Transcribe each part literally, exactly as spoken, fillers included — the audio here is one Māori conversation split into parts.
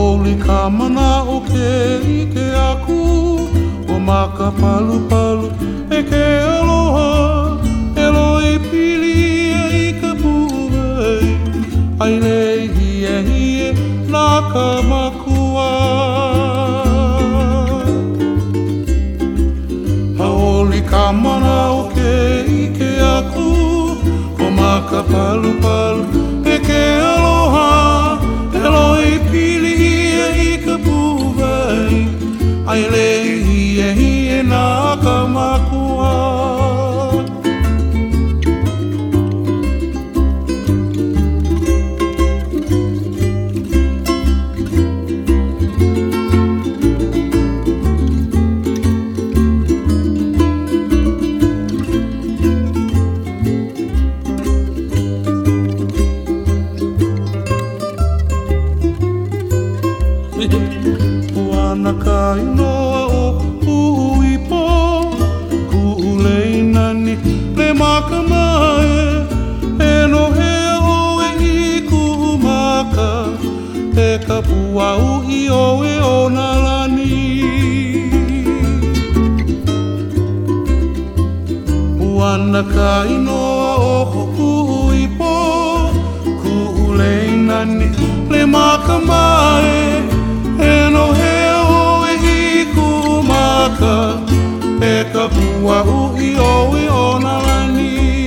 Haoli ka mana o ke ike aku, o maka palu palu e ke aloha, e loi pili e ka puai, ai lei hie hie nā ka makua. Haoli ka mana o ke ike aku, o maka palu palu e ke aloha, e loi pili e ka puai, ai lei hie hie nā ka makua. Puana ka inoa o uipo, ku'ulei nani le maka mae, e no hea oe i ku'umaka, e ka pua'u i oe o nā lani. Puana ka inoa o uipo, ku'ulei nani le maka mae, e no hea oe i kumaka, e ka pua'u i oe o nā lani.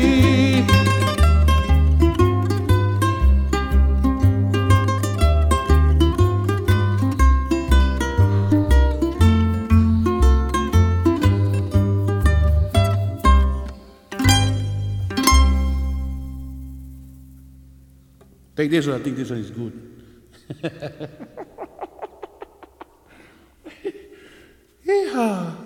Take this one, I think this one is good. Yeehaw.